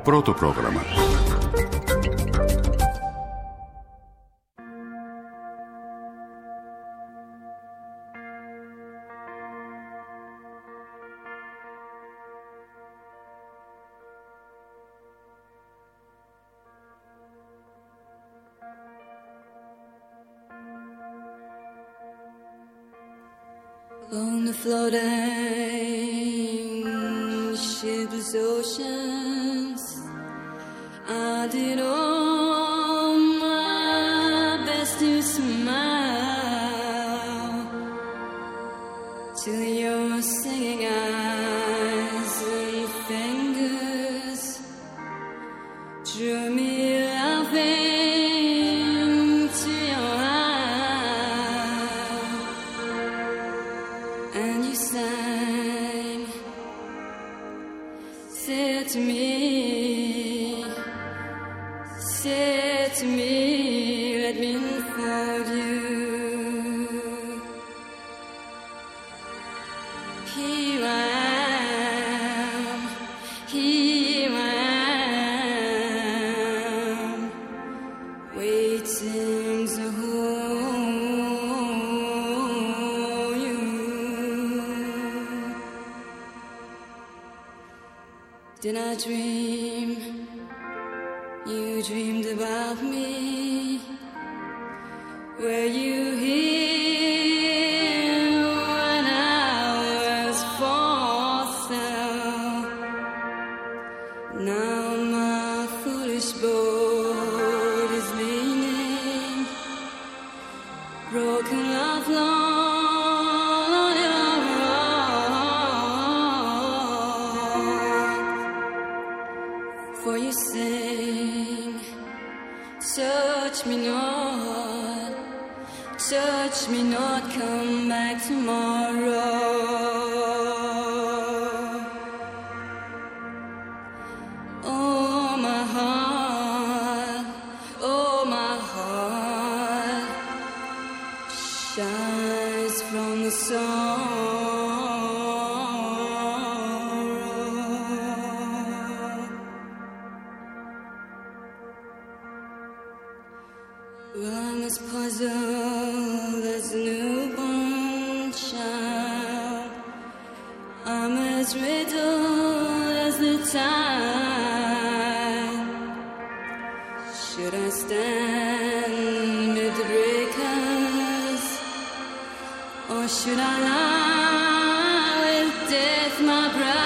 Πρώτο πρόγραμμα. On the floating shipless oceans, I did all my best to smile till your singing eyes and fingers drew me laughing to your eyes, and you sang, said to me, let me unfold you. Here I am, waiting to hold you. Did I dream? You dreamed about me. Were you here when I was for sale? Now my foolish boat is leaning, broken love on your rock. For you sing, touch me not, come back tomorrow. Oh my heart shines from the sorrow. Well, I'm as puzzled as a newborn child. I'm as riddled as the tide. Should I stand amid the breakers, or should I lie with death, my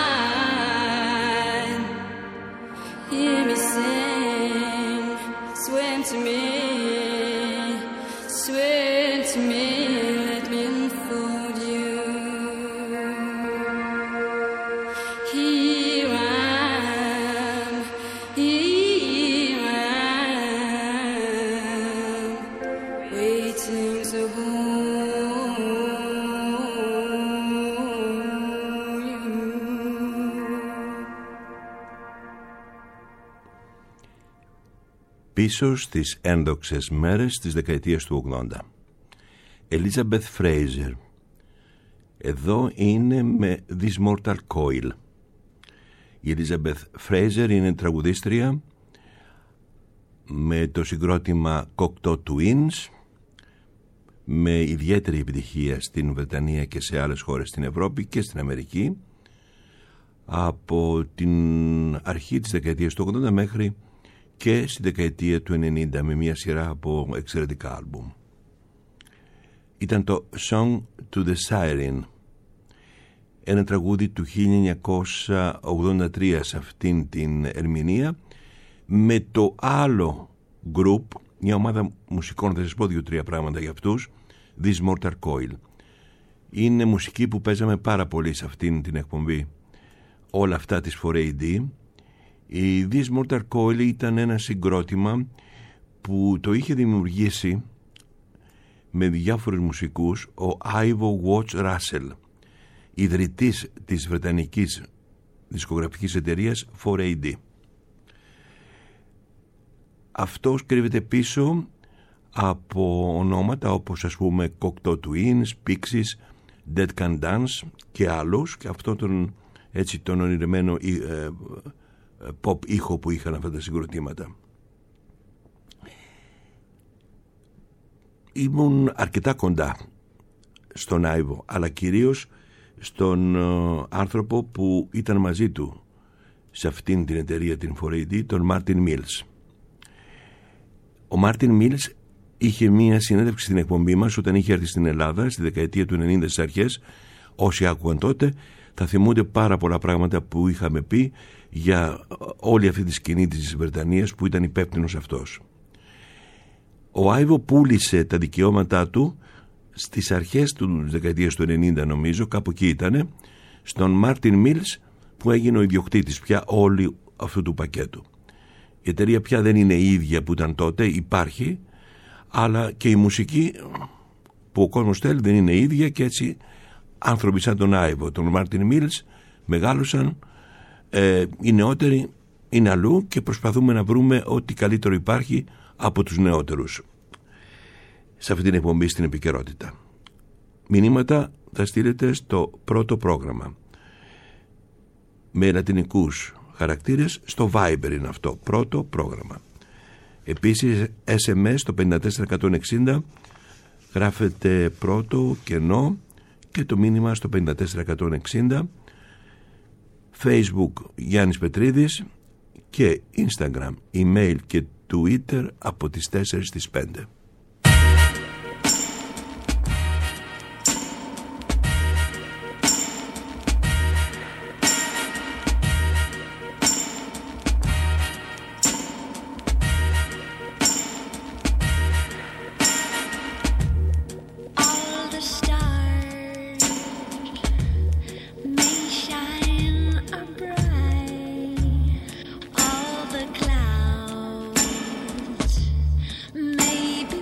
bride? Hear me sing, swim to me. Swear to me, let me unfold you. Here I am, waiting to hold you. Πίσω στις ένδοξες μέρες της δεκαετίας του 80. Elizabeth Fraser. Εδώ είναι με This Mortal Coil. Η Elizabeth Fraser είναι τραγουδίστρια με το συγκρότημα Cocteau Twins, με ιδιαίτερη επιτυχία στην Βρετανία και σε άλλες χώρες στην Ευρώπη και στην Αμερική από την αρχή της δεκαετίας του 80 μέχρι και στη δεκαετία του 90 με μια σειρά από εξαιρετικά άλμπουμ. Ήταν το Song to the Siren, ένα τραγούδι του 1983 σε αυτήν την ερμηνεία, με το άλλο group, μια ομάδα μουσικών, θα σας πω 2-3 πράγματα για αυτούς, This Mortal Coil. Είναι μουσική που παίζαμε πάρα πολύ σε αυτήν την εκπομπή, όλα αυτά της 4AD. Η This Mortal Coil ήταν ένα συγκρότημα που το είχε δημιουργήσει με διάφορους μουσικούς ο Ivo Watts Russell, ιδρυτής της βρετανικής δισκογραφικής εταιρείας 4AD. Αυτός κρύβεται πίσω από ονόματα όπως ας πούμε Cocteau Twins, Pixies, Dead Can Dance και άλλους, και αυτό τον ονειρεμένο pop ήχο που είχαν αυτά τα συγκροτήματα. Ήμουν αρκετά κοντά στον Άιβο, αλλά κυρίως στον άνθρωπο που ήταν μαζί του σε αυτήν την εταιρεία, την 4AD, τον Μάρτιν Μίλς. Ο Μάρτιν Μίλς είχε μία συνέντευξη στην εκπομπή μας όταν είχε έρθει στην Ελλάδα στη δεκαετία του 90 στις αρχές. Όσοι άκουγαν τότε θα θυμούνται πάρα πολλά πράγματα που είχαμε πει για όλη αυτή τη σκηνή της Βρετανίας που ήταν υπεύθυνος αυτός. Ο Άιβο πούλησε τα δικαιώματά του στις αρχές του δεκαετίας του 90, νομίζω, κάπου εκεί ήτανε, στον Μάρτιν Μίλς, που έγινε ο ιδιοκτήτης πια όλου αυτού του πακέτου. Η εταιρεία πια δεν είναι η ίδια που ήταν τότε, υπάρχει, αλλά και η μουσική που ο κόσμος θέλει δεν είναι η ίδια, και έτσι άνθρωποι σαν τον Άιβο, τον Μάρτιν Μίλς, μεγάλωσαν, οι νεότεροι είναι αλλού και προσπαθούμε να βρούμε ό,τι καλύτερο υπάρχει από τους νεότερους σε αυτή την εκπομπή στην επικαιρότητα. Μηνύματα θα στείλετε στο πρώτο πρόγραμμα με λατινικούς χαρακτήρες, στο Viber είναι αυτό, πρώτο πρόγραμμα. Επίσης SMS στο 54160 γράφετε πρώτο κενό και το μήνυμα στο 54160. Facebook Γιάννης Πετρίδης και Instagram, email και Twitter από τις 4 στις 5. Maybe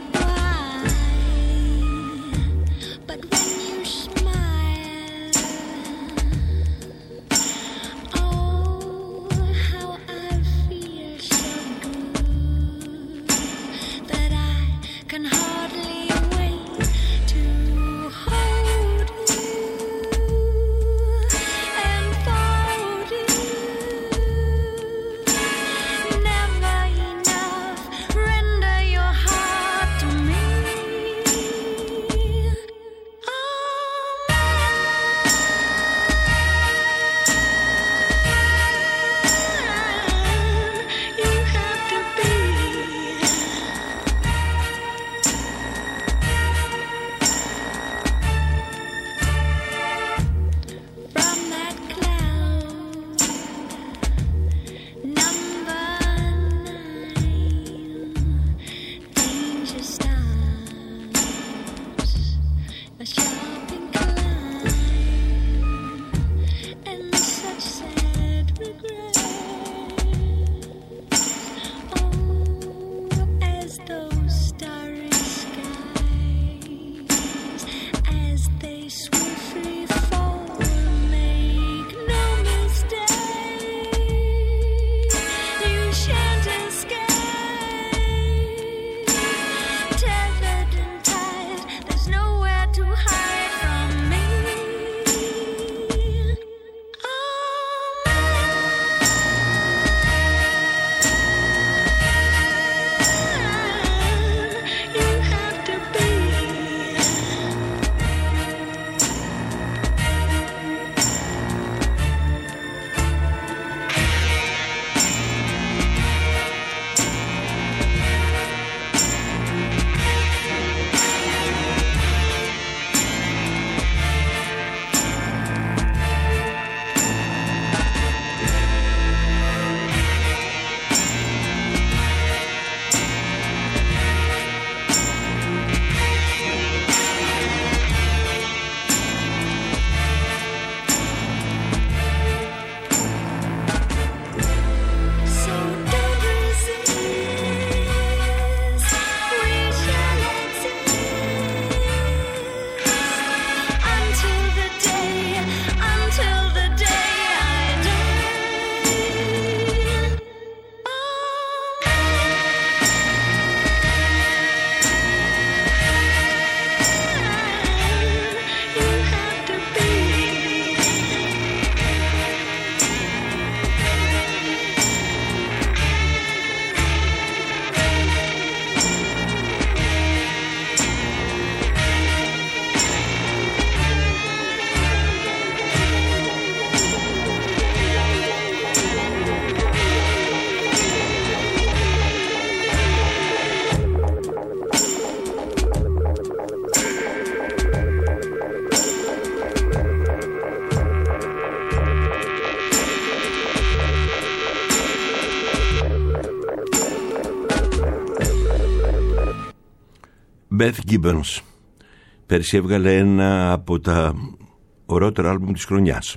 Beth Gibbons. Πέρσι έβγαλε ένα από τα ωραίτερα άλμπουμ της χρονιάς.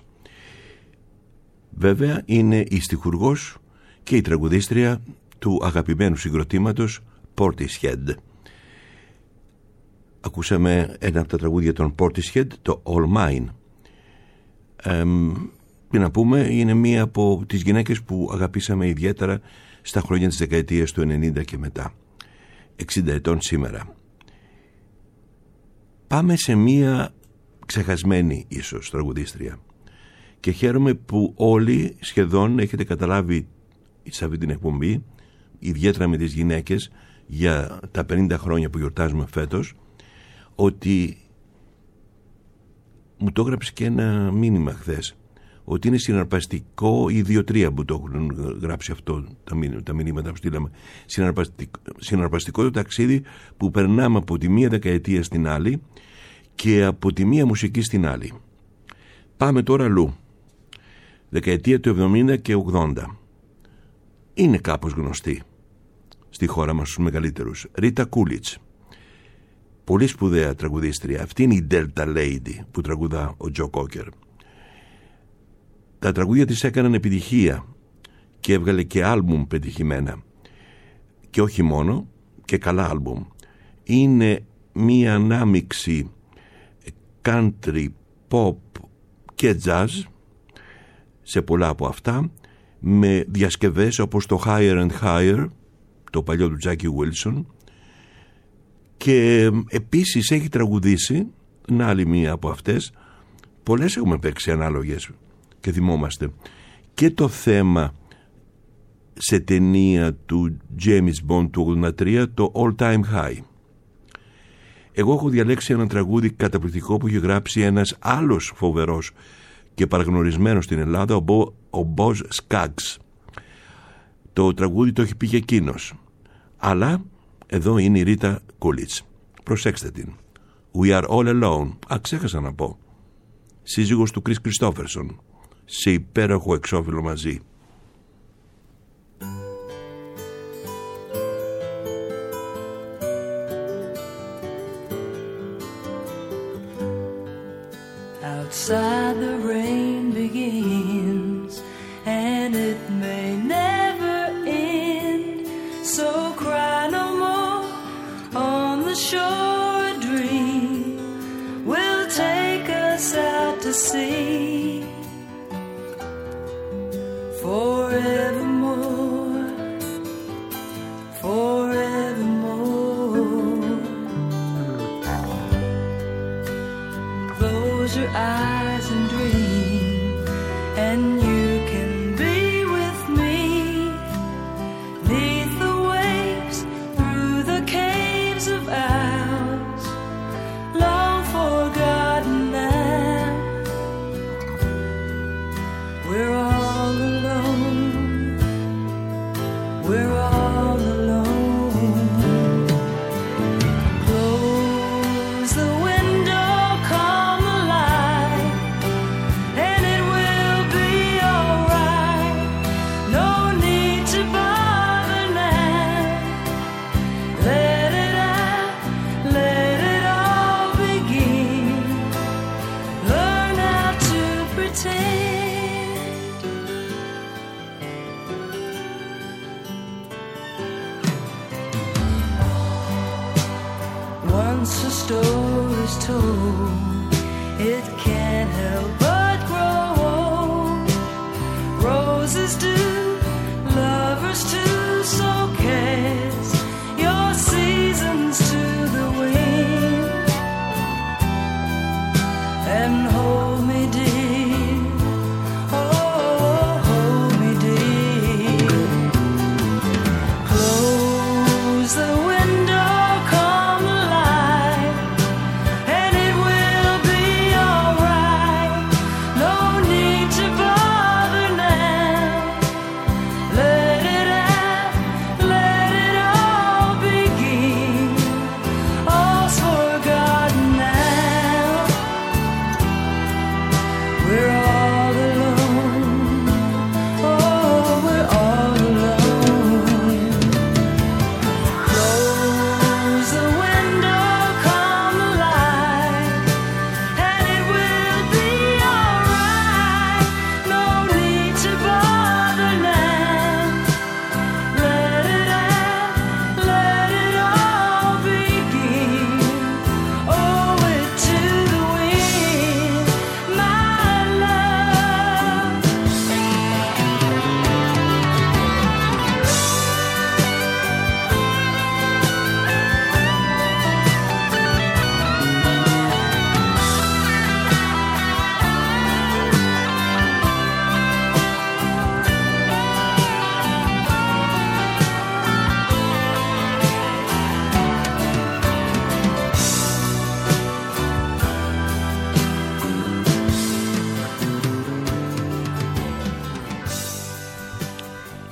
Βέβαια είναι η στιχουργός και η τραγουδίστρια του αγαπημένου συγκροτήματος Portishead. Ακούσαμε ένα από τα τραγούδια των Portishead, το All Mine. Τι να πούμε, είναι μία από τις γυναίκες που αγαπήσαμε ιδιαίτερα στα χρόνια της δεκαετίας του 90 και μετά. 60 ετών σήμερα. Πάμε σε μία ξεχασμένη ίσως τραγουδίστρια. Και χαίρομαι που όλοι σχεδόν έχετε καταλάβει σε αυτή την εκπομπή, ιδιαίτερα με τις γυναίκες, για τα 50 χρόνια που γιορτάζουμε φέτος, ότι μου το έγραψε και ένα μήνυμα χθες, ότι είναι συναρπαστικό, οι 2-3 που το έχουν γράψει αυτό, τα μηνύματα που στείλαμε, συναρπαστικό το ταξίδι που περνάμε από τη μία δεκαετία στην άλλη και από τη μία μουσική στην άλλη. Πάμε τώρα αλλού. Δεκαετία του 70 και 80. Είναι κάπως γνωστή στη χώρα μας στους μεγαλύτερους. Ρίτα Κούλιτς. Πολύ σπουδαία τραγουδίστρια. Αυτή είναι η Delta Lady που τραγουδά ο Τζο Κόκερ. Τα τραγούδια της έκαναν επιτυχία και έβγαλε και άλμπουμ πετυχημένα. Και όχι μόνο, και καλά άλμπουμ. Είναι μία ανάμιξη country, pop και jazz σε πολλά από αυτά, με διασκευές όπως το Higher and Higher, το παλιό του Jackie Wilson, και επίσης έχει τραγουδήσει, να άλλη μία από αυτές, πολλές έχουμε παίξει ανάλογες και θυμόμαστε, και το θέμα σε ταινία του James Bond του 83, το All Time High. Εγώ έχω διαλέξει ένα τραγούδι καταπληκτικό που έχει γράψει ένας άλλος φοβερός και παραγνωρισμένος στην Ελλάδα, ο Boz Scaggs. Το τραγούδι το έχει πει και εκείνος. Αλλά εδώ είναι η Ρίτα Κούλιτς. Προσέξτε την. We are all alone. Ξέχασα να πω. Σύζυγος του Chris Christopherson. Σε υπέροχο εξώφυλλο μαζί. Outside the rain begins and it may never end, so cry no more. On the shore a dream will take us out to sea forevermore, forevermore. Close your eyes and dream, and you can be with me, 'neath the waves, through the caves of ours, long forgotten now. We're all alone, we're all alone. Close the window, come alive, and it will be alright. No need to bother now. Let it out, let it all begin. Learn how to pretend. Once a story's told, it can't help but grow old. Roses do, lovers too, so cast your seasons to the wind and hold me dear, oh, hold me dear. Close the window, come alive, and it will be alright.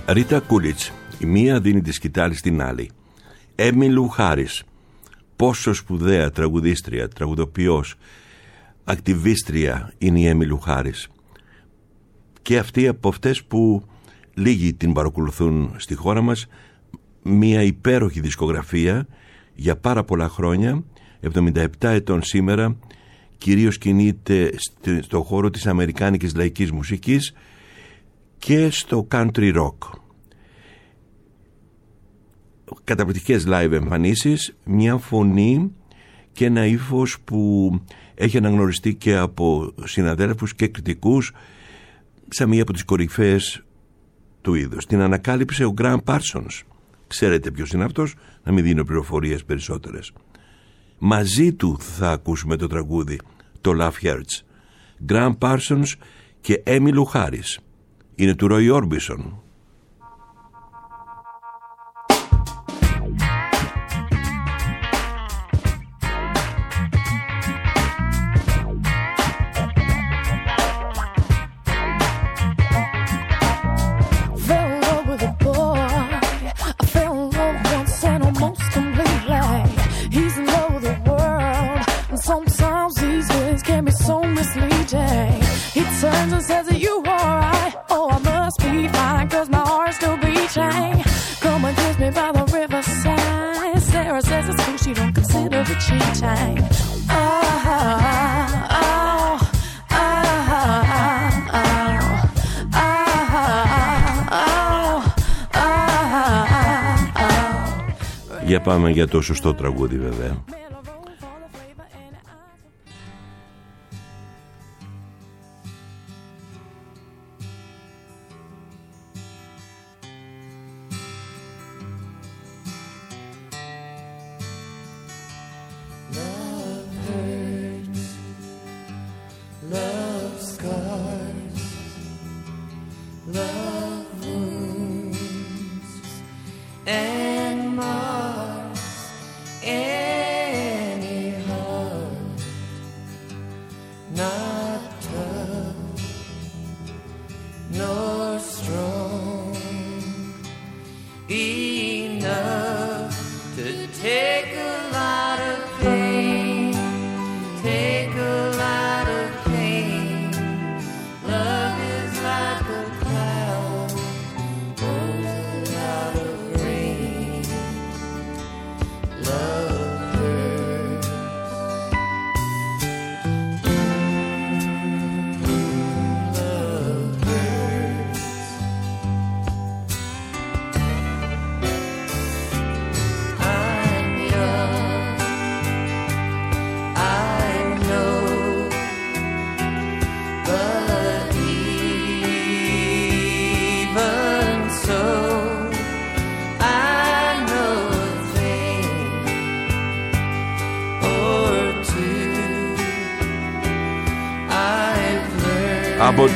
Ρίτα Κούλιτς, η μία δίνει τη σκητάλη στην άλλη. Έμιλου Χάρις, πόσο σπουδαία τραγουδίστρια, τραγουδοποιός, ακτιβίστρια είναι η Έμιλου Χάρις. Και αυτή από αυτές που λίγοι την παρακολουθούν στη χώρα μας, μία υπέροχη δισκογραφία για πάρα πολλά χρόνια, 77 ετών σήμερα, κυρίως κινείται στο χώρο της αμερικάνικης λαϊκής μουσικής και στο country rock. Καταπληκτικές live εμφανίσεις, μια φωνή και ένα ύφος που έχει αναγνωριστεί και από συναδέλφους και κριτικούς σαν μία από τις κορυφαίες του είδους. Την ανακάλυψε ο Γκραν Πάρσονς. Ξέρετε ποιος είναι αυτός, να μην δίνω πληροφορίες περισσότερες. Μαζί του θα ακούσουμε το τραγούδι, το Love Hurts. Γκραν Πάρσονς και Έμιλου Χάρις. Είναι του Roy Orbison. He turns and says, are you alright? Oh, I must be fine, cause my heart's still beating. Come and kiss me by the riverside. Sarah says it's cool, she don't consider it cheating. Για πάμε για το σωστό τραγούδι βέβαια. Από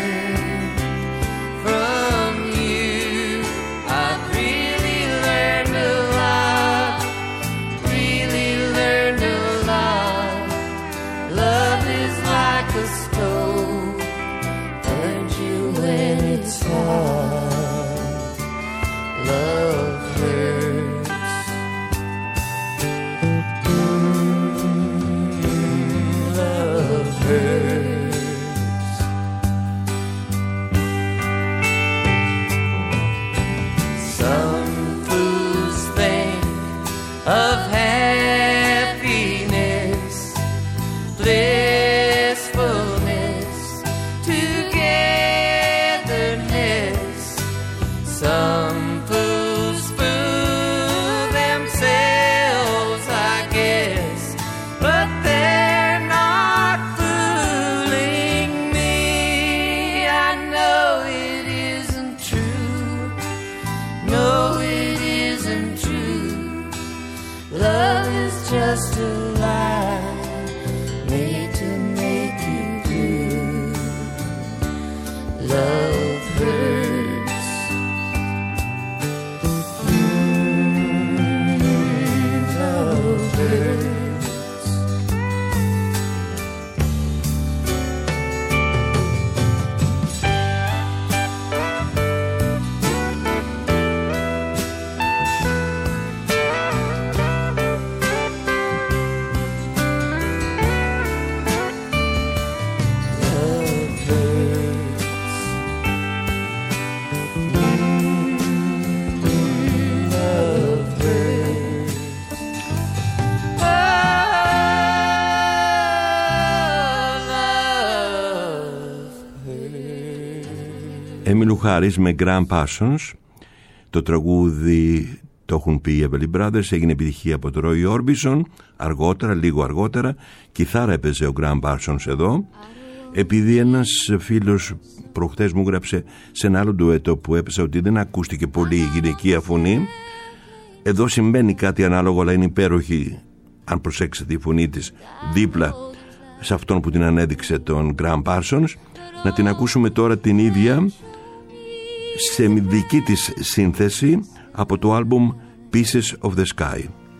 Emmylou Harris με Gram Parsons. Το τραγούδι το έχουν πει οι Everly Brothers, έγινε επιτυχία από τον Roy Orbison αργότερα, λίγο αργότερα. Κιθάρα έπαιζε ο Gram Parsons εδώ. Επειδή ένας φίλος προχτές μου γράψε σε ένα άλλο ντουέτο που έπαιζε ότι δεν ακούστηκε πολύ η γυναικεία φωνή, εδώ συμβαίνει κάτι ανάλογο, αλλά είναι υπέροχη αν προσέξετε η φωνή της δίπλα σε αυτόν που την ανέδειξε, τον Gram Parsons. Να την ακούσουμε τώρα την ίδια σε δική της σύνθεση από το άλμπουμ Pieces of the Sky.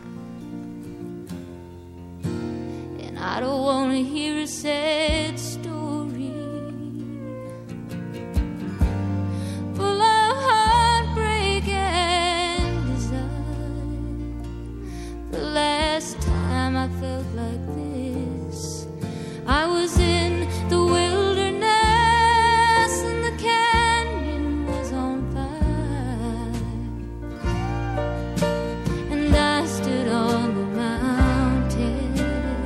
And I don't want to hear a sad story full of heartbreak and desire. The last time I felt like this, I was in the wilderness and the canyon was on fire, and I stood on the mountain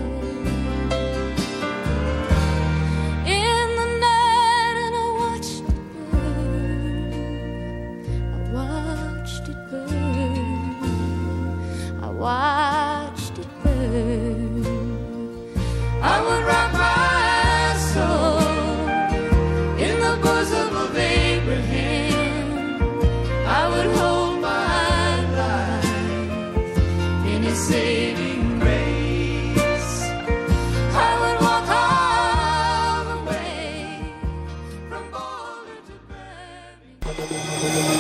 in the night and I watched it burn. I watched it burn. I watched it burn. I would rock my soul in the bosom of Abraham. I would hold my life in his saving grace. I would walk all the way from Boulder to Birmingham.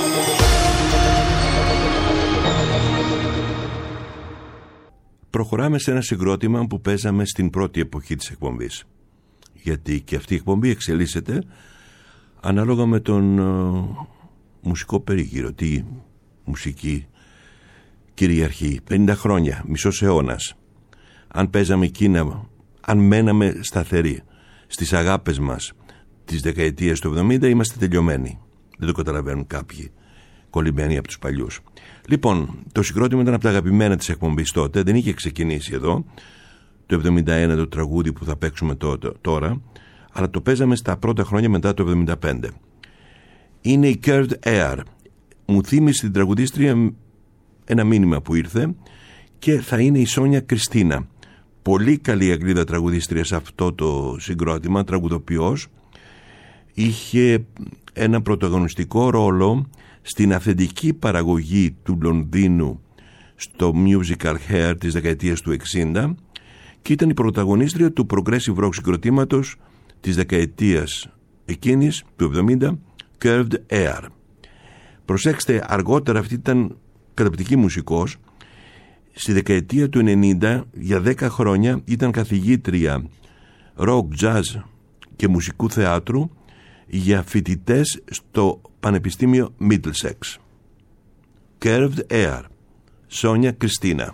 Προχωράμε σε ένα συγκρότημα που παίζαμε στην πρώτη εποχή της εκπομπής, γιατί και αυτή η εκπομπή εξελίσσεται ανάλογα με τον μουσικό περίγυρο. Τι μουσική κυριαρχεί 50 χρόνια, μισός αιώνας. Αν παίζαμε εκείνα, αν μέναμε σταθεροί στις αγάπες μας της δεκαετίας του 70, είμαστε τελειωμένοι. Δεν το καταλαβαίνουν κάποιοι κολλημένοι από τους παλιούς. Λοιπόν, το συγκρότημα ήταν από τα αγαπημένα της εκπομπής τότε, δεν είχε ξεκινήσει εδώ το 71 το τραγούδι που θα παίξουμε τώρα, αλλά το παίζαμε στα πρώτα χρόνια μετά το 75. Είναι η Curved Air. Μου θύμισε την τραγουδίστρια ένα μήνυμα που ήρθε και θα είναι η Σόνια Κριστίνα. Πολύ καλή Αγγλίδα τραγουδίστρια σε αυτό το συγκρότημα, τραγουδοποιός. Είχε ένα πρωταγωνιστικό ρόλο στην αυθεντική παραγωγή του Λονδίνου στο musical Hair της δεκαετίας του 60 και ήταν η πρωταγωνίστρια του progressive rock συγκροτήματος της δεκαετίας εκείνης του 70, Curved Air. Προσέξτε, αργότερα αυτή ήταν καταπληκτική μουσικός. Στη δεκαετία του 90 για 10 χρόνια ήταν καθηγήτρια rock, jazz και μουσικού θεάτρου για φοιτητές στο Πανεπιστήμιο Middlesex. Curved Air, Σόνια Κριστίνα.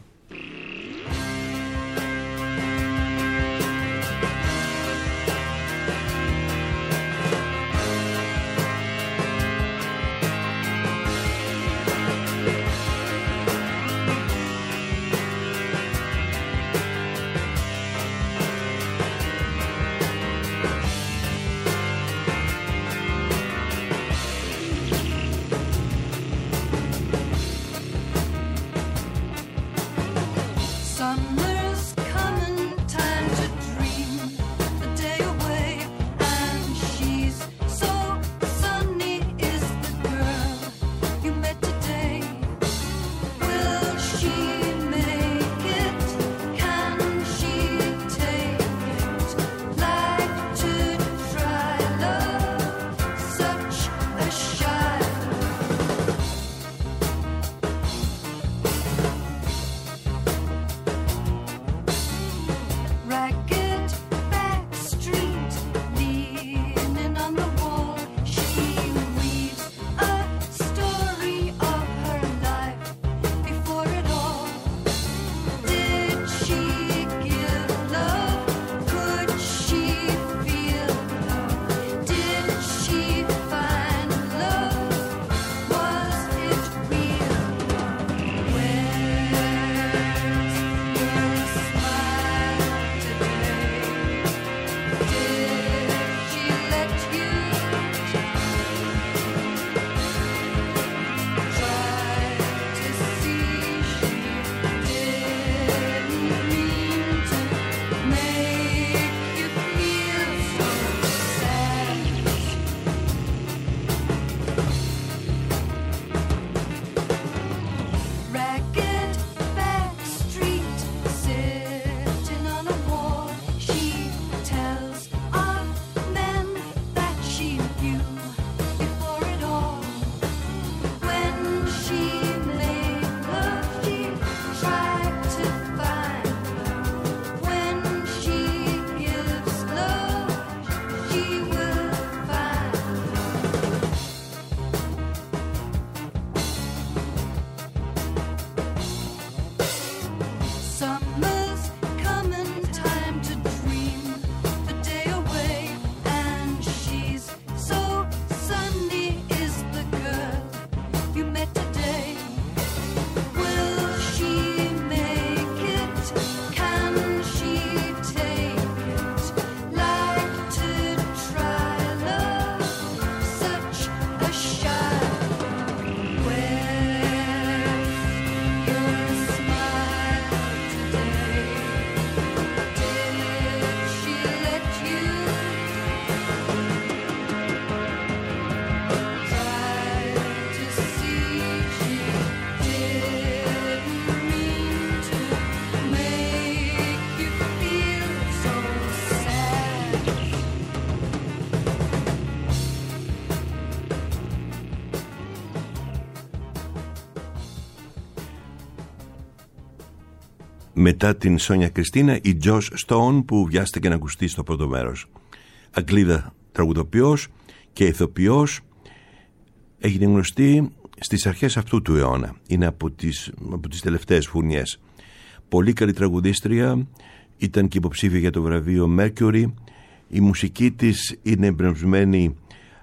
Μετά την Σόνια Κριστίνα, η Joss Stone, που βιάστηκε να ακουστεί στο πρώτο μέρος. Αγγλίδα τραγουδοποιός και ηθοποιός, έγινε γνωστή στις αρχές αυτού του αιώνα. Είναι από τις τελευταίες φουρνιές. Πολύ καλή τραγουδίστρια, ήταν και υποψήφια για το βραβείο Mercury. Η μουσική της είναι εμπνευσμένη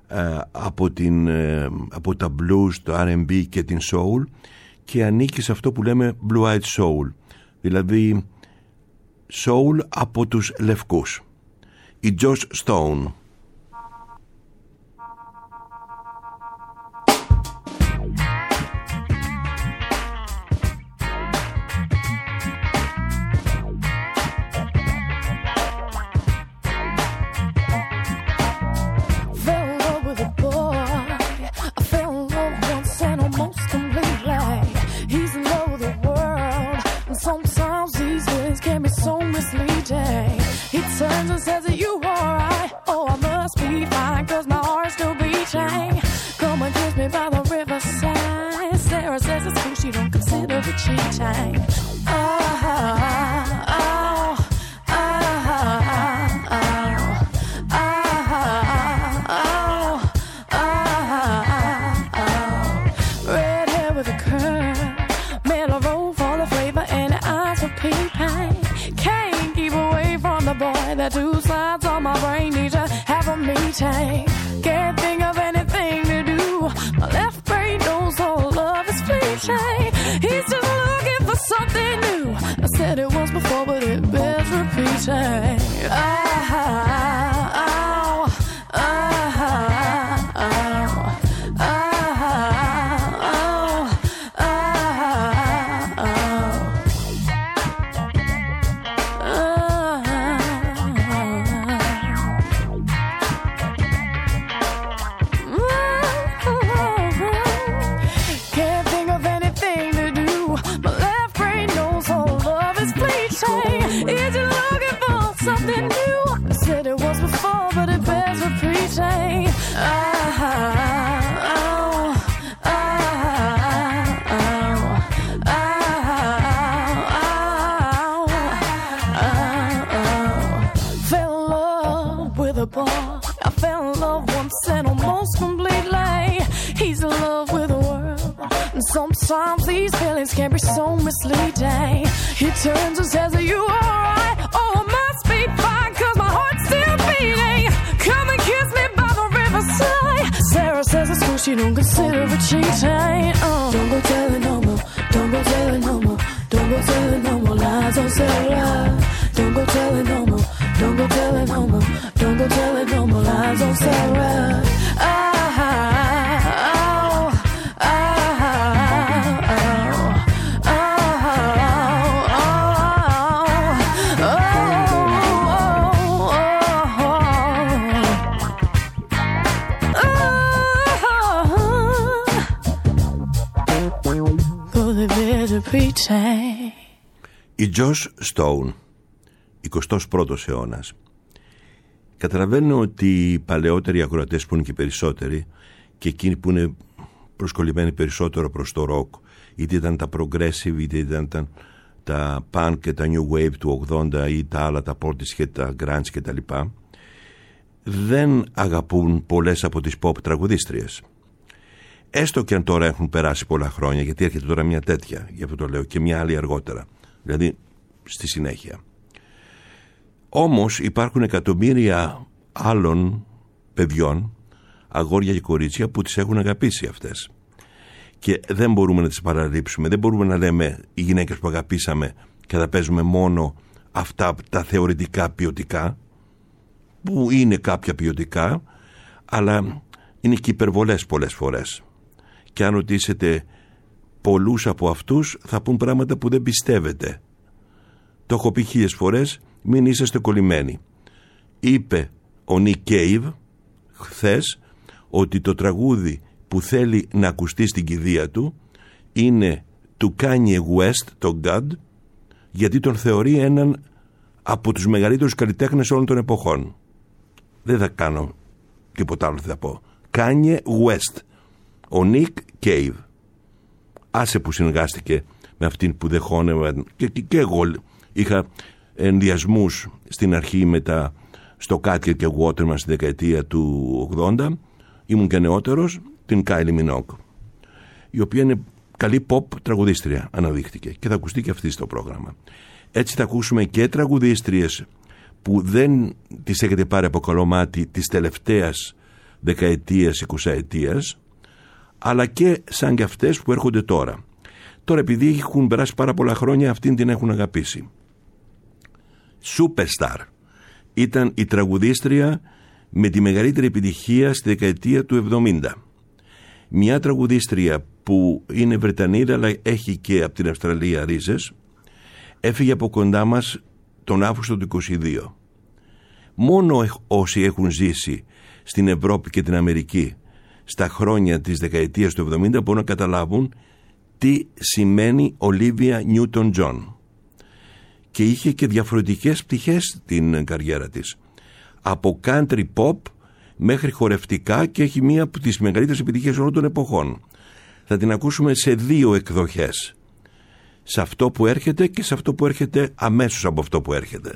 από τα blues, το R&B και την soul, και ανήκει σε αυτό που λέμε blue-eyed soul, δηλαδή soul από τους λευκούς. Η Joss Stone. Turns and says, are you alright? Oh, I must be fine, cause my heart's still beating. Come and kiss me by the riverside. Sarah says it's cool, she don't consider it cheating. Red hair with a curl, mellow roll for the flavor, and eyes for peeping. Can't keep away from the boy. The two sides on my brain need to have a meeting. Can't think of anything to do. My left brain knows all love is fleeting. He's just looking for something new. I said it once before, but it bears repeating. Sometimes these feelings can be so misleading. He turns and says, are you alright? Oh, I must be fine, cause my heart's still beating. Come and kiss me by the riverside. Sarah says it's cool, she don't consider it cheating. Don't go telling no more, don't go telling no more. Don't go telling no more lies on Sarah. Don't go telling no more, don't go telling no more. Don't go telling no more lies on Sarah. Η Joss Stone, 21ος αιώνας. Καταλαβαίνω ότι οι παλαιότεροι ακροατές, που είναι και περισσότεροι, και εκείνοι που είναι προσκολλημένοι περισσότερο προς το rock, είτε ήταν τα progressive, είτε ήταν τα punk και τα new wave του 80 ή τα άλλα, τα Portishead και τα grunge και τα λοιπά, δεν αγαπούν πολλές από τις pop τραγουδίστριες. Έστω και αν τώρα έχουν περάσει πολλά χρόνια, γιατί έρχεται τώρα μια τέτοια, γι' αυτό το λέω, και μια άλλη αργότερα, δηλαδή στη συνέχεια. Όμως υπάρχουν εκατομμύρια άλλων παιδιών, αγόρια και κορίτσια, που τις έχουν αγαπήσει αυτές. Και δεν μπορούμε να τις παραλείψουμε. Δεν μπορούμε να λέμε οι γυναίκες που αγαπήσαμε και θα παίζουμε μόνο αυτά τα θεωρητικά ποιοτικά, που είναι κάποια ποιοτικά, αλλά είναι και υπερβολές πολλές φορές. Και αν ρωτήσετε πολλούς από αυτούς, θα πούν πράγματα που δεν πιστεύετε. Το έχω πει 1000 φορές, μην είσαστε κολλημένοι. Είπε ο Nick Cave χθες ότι το τραγούδι που θέλει να ακουστεί στην κηδεία του είναι του Kanye West, το God, γιατί τον θεωρεί έναν από τους μεγαλύτερους καλλιτέχνες όλων των εποχών. Δεν θα κάνω τίποτα άλλο, θα πω. Kanye West, ο Nick Cave. Άσε που συνεργάστηκε με αυτήν που δεχόνευαν και εγώ είχα ενδιασμούς στην αρχή με τα Stockatier και Waterman στη δεκαετία του 80. Ήμουν και νεότερος, την Kylie Minogue, η οποία είναι καλή pop τραγουδίστρια, αναδείχθηκε, και θα ακουστεί και αυτή στο πρόγραμμα. Έτσι θα ακούσουμε και τραγουδίστριες που δεν τις έχετε πάρει από καλό μάτι της τελευταίας δεκαετίας, 20ετίας, αλλά και σαν και αυτές που έρχονται τώρα. Τώρα, επειδή έχουν περάσει πάρα πολλά χρόνια, αυτήν την έχουν αγαπήσει. Superstar ήταν η τραγουδίστρια με τη μεγαλύτερη επιτυχία στη δεκαετία του 70. Μια τραγουδίστρια που είναι Βρετανίδα αλλά έχει και από την Αυστραλία ρίζες, έφυγε από κοντά μας τον Αύγουστο του 22. Μόνο όσοι έχουν ζήσει στην Ευρώπη και την Αμερική στα χρόνια της δεκαετίας του 70 μπορούν να καταλάβουν τι σημαίνει Olivia Newton-John. Και είχε και διαφορετικές πτυχές στην καριέρα της, από country pop μέχρι χορευτικά, και έχει μία από τις μεγαλύτερες επιτυχίες όλων των εποχών. Θα την ακούσουμε σε δύο εκδοχές, σε αυτό που έρχεται και σε αυτό που έρχεται αμέσως από αυτό που έρχεται.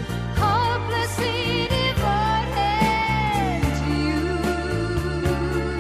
Hopelessly devoted to you.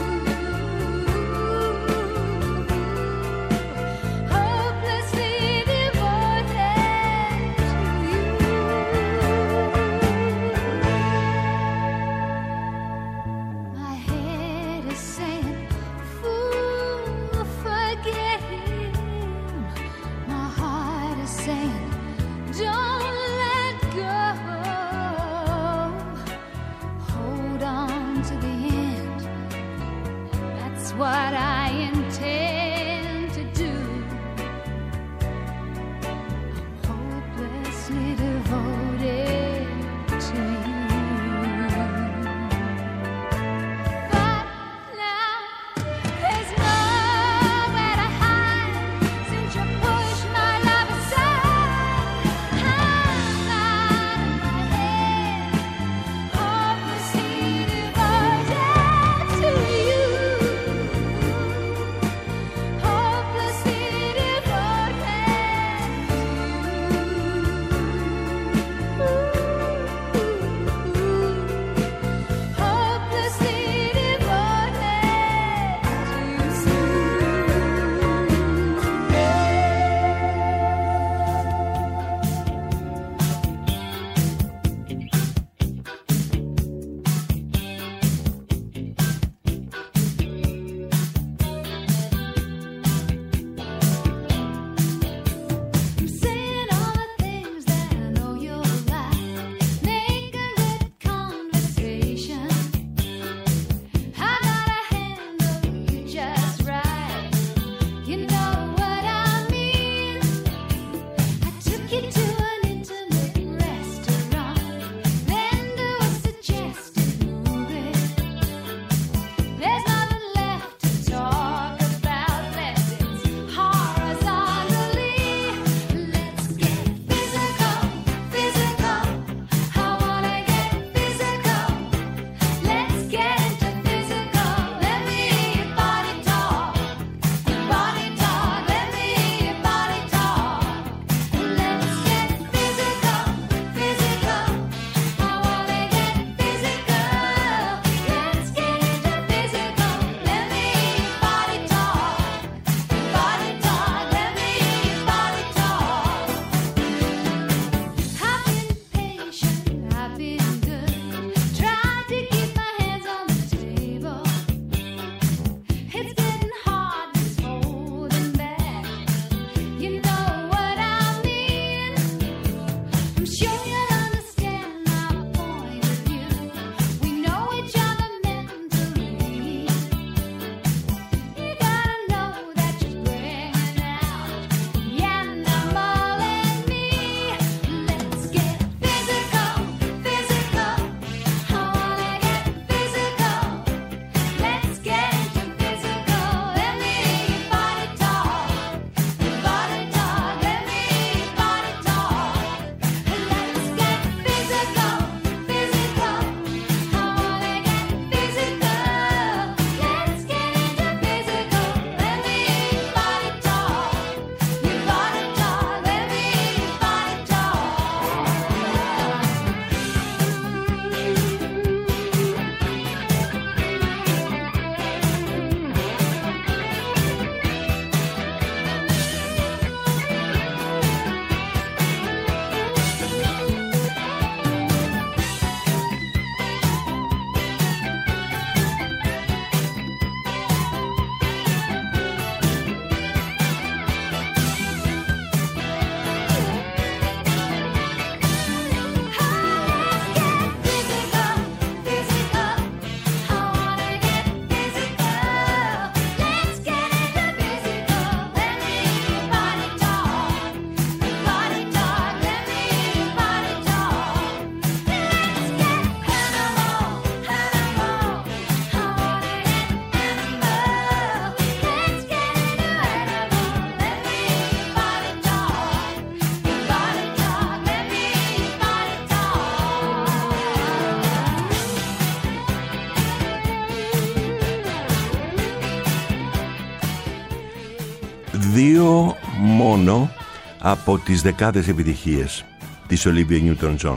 2 μόνο από τις δεκάδες επιτυχίες της Olivia Newton-John.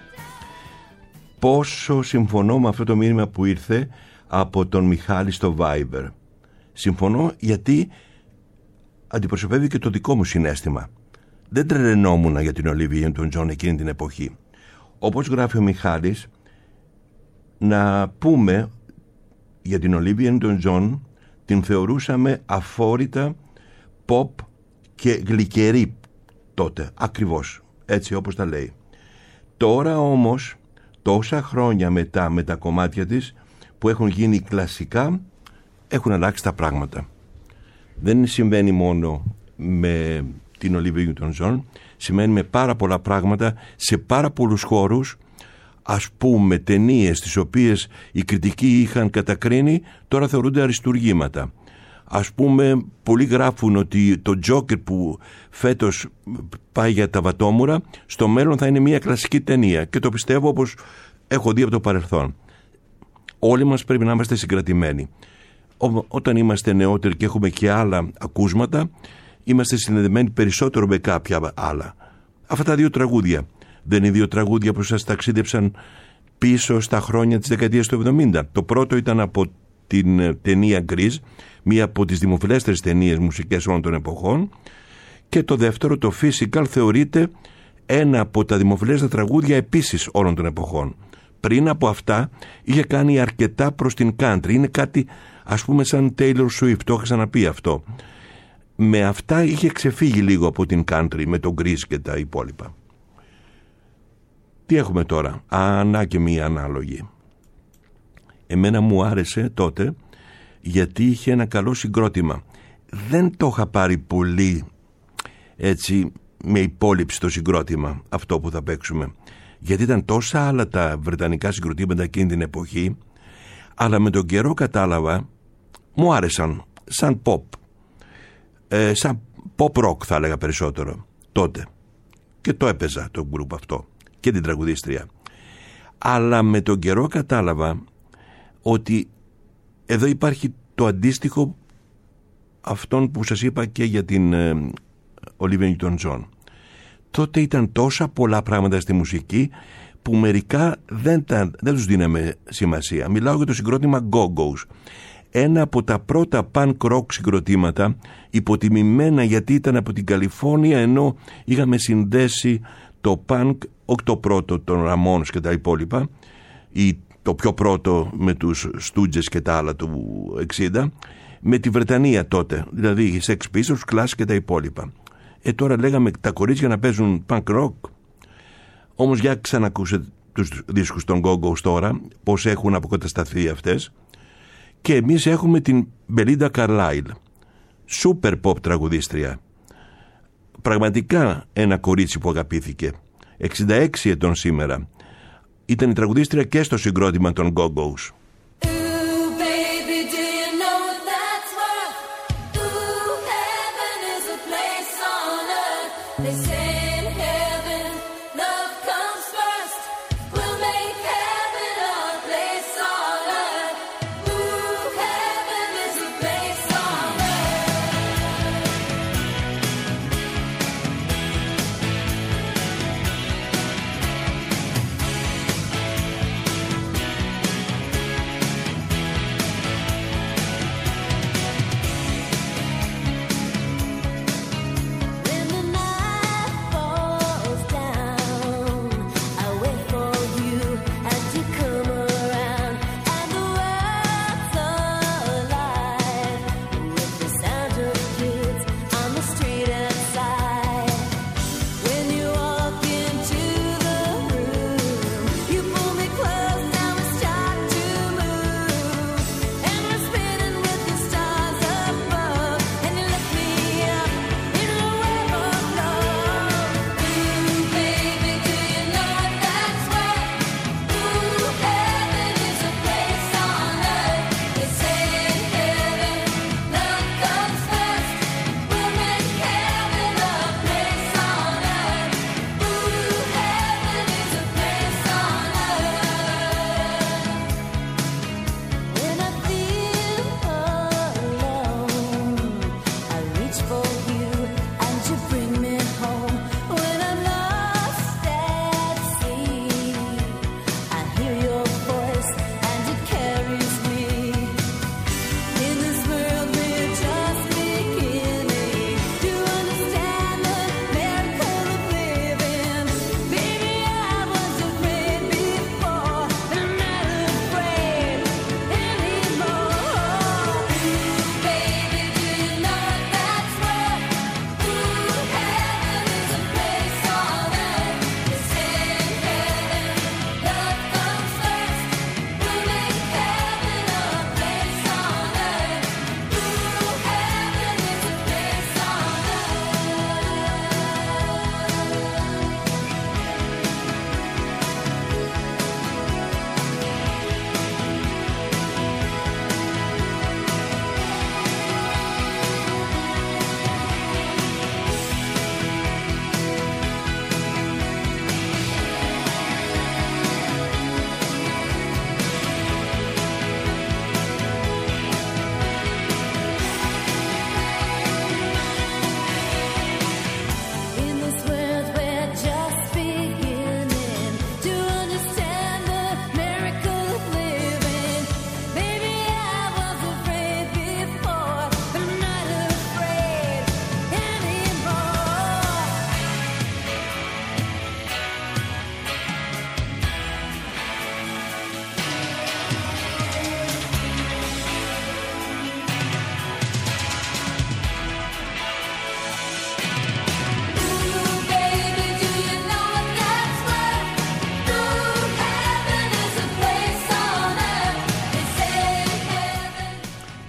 Πόσο συμφωνώ με αυτό το μήνυμα που ήρθε από τον Μιχάλη στο Viber. Συμφωνώ γιατί αντιπροσωπεύει και το δικό μου συναίσθημα. Δεν τρελαινόμουν για την Olivia Newton-John εκείνη την εποχή. Όπως γράφει ο Μιχάλης, να πούμε για την Olivia Newton-John, την θεωρούσαμε αφόρητα pop και γλυκερή τότε, ακριβώς έτσι όπως τα λέει. Τώρα όμως, τόσα χρόνια μετά με τα κομμάτια της που έχουν γίνει κλασικά, έχουν αλλάξει τα πράγματα. Δεν συμβαίνει μόνο με την Olivia Newton-John, σημαίνει με πάρα πολλά πράγματα σε πάρα πολλούς χώρους. Ας πούμε ταινίες τις οποίες οι κριτικοί είχαν κατακρίνει, τώρα θεωρούνται αριστουργήματα. Ας πούμε, πολλοί γράφουν ότι το Τζόκερ που φέτος πάει για τα βατόμουρα, στο μέλλον θα είναι μια κλασική ταινία, και το πιστεύω όπως έχω δει από το παρελθόν. Όλοι μας πρέπει να είμαστε συγκρατημένοι. Όταν είμαστε νεότεροι και έχουμε και άλλα ακούσματα, είμαστε συνδεδεμένοι περισσότερο με κάποια άλλα. Αυτά τα 2 τραγούδια δεν είναι 2 τραγούδια που σας ταξίδεψαν πίσω στα χρόνια της δεκαετίας του 70. Το πρώτο ήταν από την ταινία Grease, μία από τις δημοφιλέστερες ταινίες μουσικές όλων των εποχών, και το δεύτερο, το Physical, θεωρείται ένα από τα δημοφιλέστερα τραγούδια επίσης όλων των εποχών. Πριν από αυτά είχε κάνει αρκετά προς την country. Είναι κάτι ας πούμε σαν Taylor Swift, το είχα ξαναπεί αυτό. Με αυτά είχε ξεφύγει λίγο από την country, με τον Grease και τα υπόλοιπα. Τι έχουμε τώρα? Να και μία ανάλογη. Εμένα μου άρεσε τότε γιατί είχε ένα καλό συγκρότημα. Δεν το είχα πάρει πολύ έτσι με υπόλοιψη το συγκρότημα αυτό που θα παίξουμε, γιατί ήταν τόσα άλλα τα βρετανικά συγκροτήματα εκείνη την εποχή, αλλά με τον καιρό κατάλαβα μου άρεσαν σαν pop, σαν pop rock θα έλεγα περισσότερο τότε, και το έπαιζα το γκρουπ αυτό και την τραγουδίστρια. Αλλά με τον καιρό κατάλαβα ότι εδώ υπάρχει το αντίστοιχο αυτόν που σας είπα και για την Olivia Newton-John. Τότε ήταν τόσα πολλά πράγματα στη μουσική που μερικά δεν τους δίναμε σημασία. Μιλάω για το συγκρότημα Go-Go's, ένα από τα πρώτα punk rock συγκροτήματα, υποτιμημένα γιατί ήταν από την Καλιφόρνια, ενώ είχαμε συνδέσει το punk, όχι το πρώτο των Ramones και τα υπόλοιπα, ή το πιο πρώτο με τους Stooges και τα άλλα του 60, με τη Βρετανία τότε, δηλαδή οι Sex Pistols, Clash και τα υπόλοιπα. Τώρα λέγαμε τα κορίτσια να παίζουν punk rock. Όμως για ξανακούσε τους δίσκους των Go-Go's τώρα, πώς έχουν αποκατασταθεί αυτές. Και εμείς έχουμε την Belinda Carlisle, super pop τραγουδίστρια. Πραγματικά ένα κορίτσι που αγαπήθηκε. 66 ετών σήμερα. Ήταν η τραγουδίστρια και στο συγκρότημα των Go-Go's.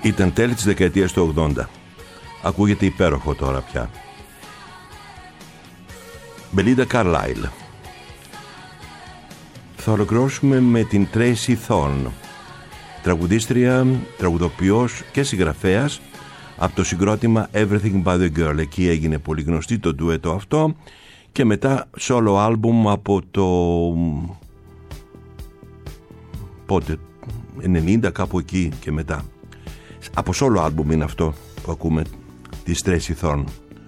Ήταν τέλη της δεκαετίας του 80. Ακούγεται υπέροχο τώρα πια. Belinda Carlisle. Θα ολοκληρώσουμε με την Tracy Thorn, τραγουδίστρια, τραγουδοποιός και συγγραφέας από το συγκρότημα Everything But The Girl. Εκεί έγινε πολύ γνωστή το ντουέτο αυτό και μετά solo album από το πότε, 90 κάπου εκεί και μετά. Από solo album είναι αυτό που ακούμε της Tracy Thorn.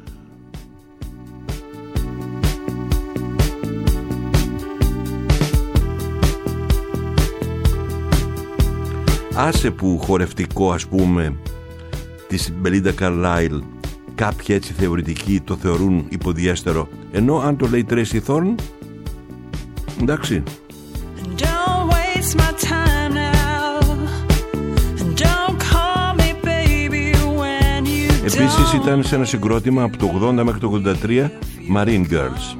Άσε που χορευτικό, ας πούμε, της Belinda Carlisle κάποιοι έτσι θεωρητικοί το θεωρούν υποδιέστερο, ενώ αν το λέει Tracy Thorn, εντάξει. Επίσης ήταν σε ένα συγκρότημα από το 80 μέχρι το 83, Marine Girls.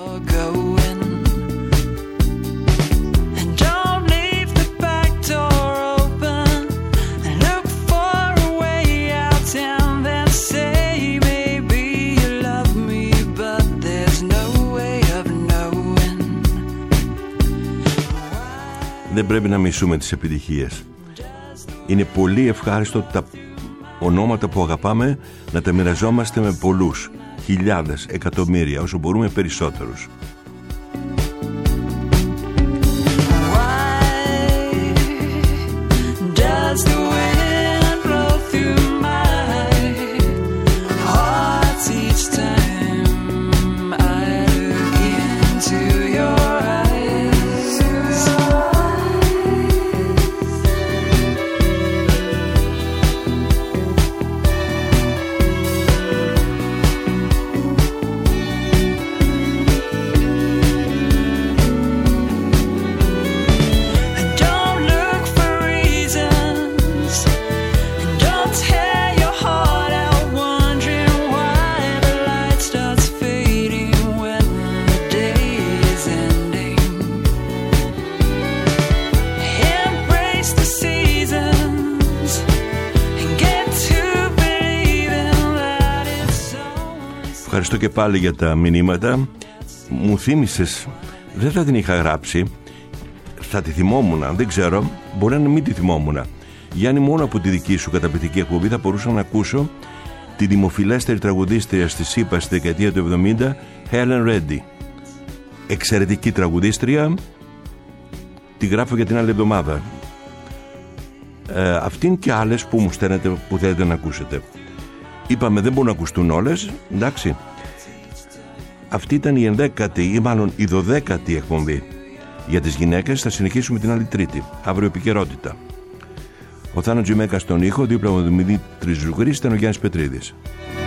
Δεν πρέπει να μισούμε τις επιτυχίες. Είναι πολύ ευχάριστο τα ονόματα που αγαπάμε να τα μοιραζόμαστε με πολλούς, χιλιάδες, εκατομμύρια, όσο μπορούμε περισσότερους. Ευχαριστώ και πάλι για τα μηνύματα. Μου θύμισες, δεν θα την είχα γράψει, θα τη θυμόμουν, δεν ξέρω, μπορεί να μην τη θυμόμουν. Γιάννη, μόνο από τη δική σου καταπληκτική εκπομπή θα μπορούσα να ακούσω τη δημοφιλέστερη τραγουδίστρια στη ΣΥΠΑ στη δεκαετία του 70, Helen Reddy. Εξαιρετική τραγουδίστρια, τη γράφω για την άλλη εβδομάδα. Αυτήν και άλλες που μου στέλνετε που θέλετε να ακούσετε. Είπαμε δεν μπορούν να ακουστούν όλες, εντάξει. Αυτή ήταν η 11η ή μάλλον η 12η εκπομπή για τις γυναίκες. Θα συνεχίσουμε την άλλη Τρίτη, αύριο επικαιρότητα. Ο Θάνος Τζιμέκας στον ήχο, δίπλα μου ο Δημήτρης Ζουγρής, ήταν ο Γιάννης Πετρίδης.